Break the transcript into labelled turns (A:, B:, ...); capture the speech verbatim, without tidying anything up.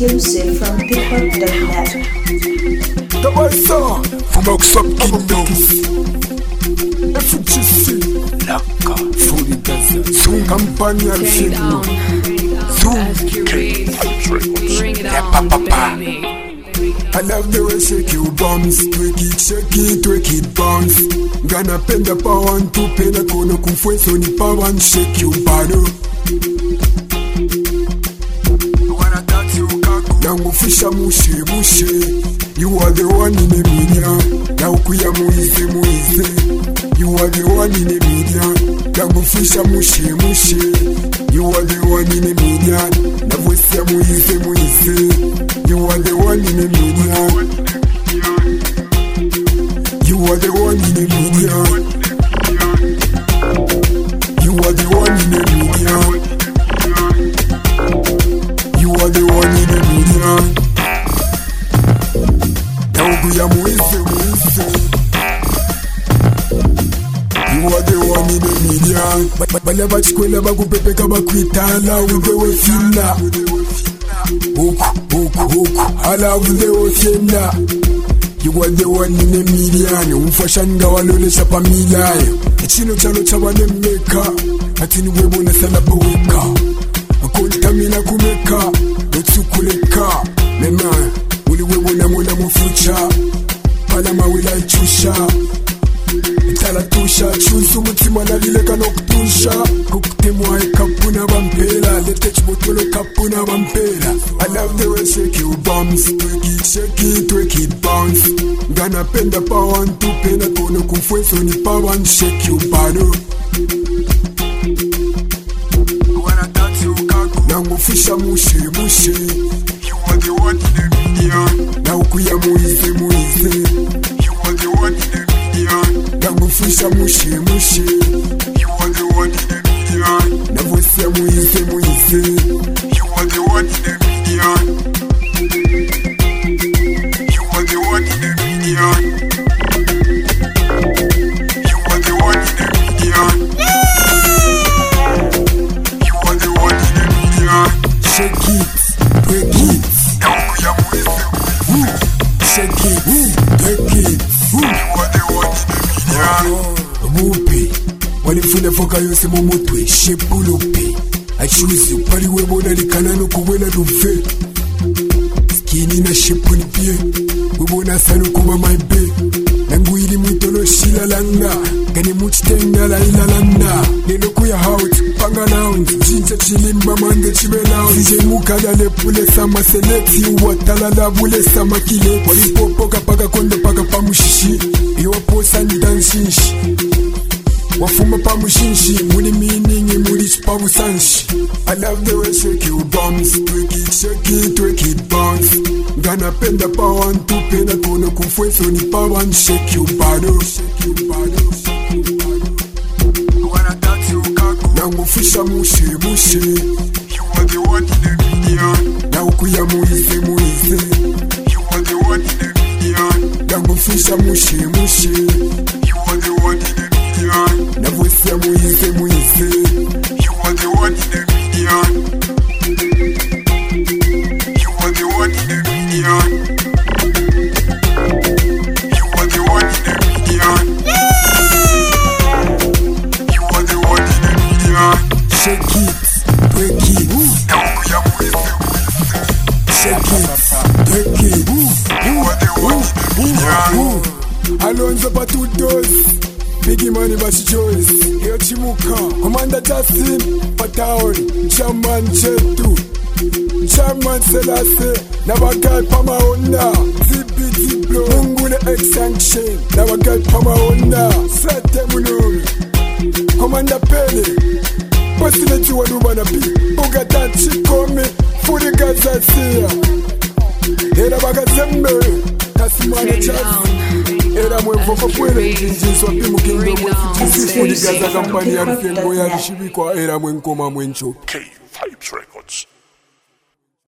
A: exclusive from pick up dot net.
B: The boys are from Oxford Kingdom. F G C, Laka, Fully Gaza, Zoom Company and Film, Zoom,
C: Bring it on, baby.
B: I love the way shake you bombs, twik it, shake it, twik it bombs. Gana penda power and tu pena kono kumfweso ni power and shake you bado. Yangu fisha mushe mushe. You are the one in the media. Now kuya muize muize. You are the one in the media. Yangu fisha mushe mushe. You are the one in the media. Na voice ya muize muize. You are the one in the media. You are the one in the media. You are the one in the media. You are the one in the media. Kuya muize muize. You are the one in the media. Bala bachikwela bakupepeka bakwitala udewe fina. Huku huku huku ala udewe fina. You are the one in the media. Umfashanga walolesha pamila. Ichino chalo chabane meka. Atini webo na salaba weka. Akontamina kumeka. Netsukuleka. Mema uli webo na mwana mufucha. Palama wila ichusha. Itala tusha. Chunsu mutima na lile kanokutusha. Kukutemwa kapuna bampela. Letech botolo kapuna bampela. I love the way shake you bombs. Twik it, shake it, twik it bounce. Gana penda power and tu pena kono kumfweso ni power and shake you bado. Nangu fisha mushe mushe. You are the one in the media. Now kuya muize muize. You are the one in the media. Nangu fisha mushe mushe. You are the one in the media. Na voice ya muize muize. You are the one in the media. You are the one in the media. You are the one in the media. You are the one in the media. Shake it, break it. Shake it, break it. You are the one in the media. Wupi, walifuna foka yose momotwe. Shepulupi, I choose you. Pali webo na likanano kuwela duve. Skini na shepuni pie. Webo na sanu kuma my be. Nangu ili mwitolo shila langa. Gani muchitenga la ila landa. Lelo kuya hout, panga lounge. Jinja chilimba mande chibe lounge. Zije mukada le pule sama seleti. Uwatala la bule sama kile. Walipopoka paka konde paka pamushishi. Iwa posa ni danshishi. Wafuma pamushishi. Muni meaning muni chipawu sanshi. I love the way shake you bombs. Twik it, shake it, twik it bounce. Gana penda power and tu pena kono kumfweso ni power and shake you bado. Shake you bado. Nangu fisha mushe mushe. You are the one in the media. Now kuya muize muize. You are the one in the media. Nangu fisha mushe mushe. You are the one in the media. Na voice ya muize muize. You are the one in the media. You are the one in the media. You are the one in the media. You are the one in the media. Shake it, break it. Shake it, break it. You are the one in the media. Alonzo Patudos. Biggie Money Bashi Joyce. Yo Chimuka. Commander Justin Pataon. Chairman Chetu. Chairman Selassie. Nabagai Pama Honda. Z B T Blow. Mungule X-Sanction. Nabagai Pama Honda. Sete Munuri. Commander Pele. President Waduba Pi. Bugatan Chikome. Furi Gaza Sia. Era Bagazembe. Kasimane Chaz. Era mwevoka kwele njinjiswa pimu kingdo mwefuchisi Furi Gaza kampani ya rifengo ya rishibikwa era mwenkoma mwencho K-Vibes Records.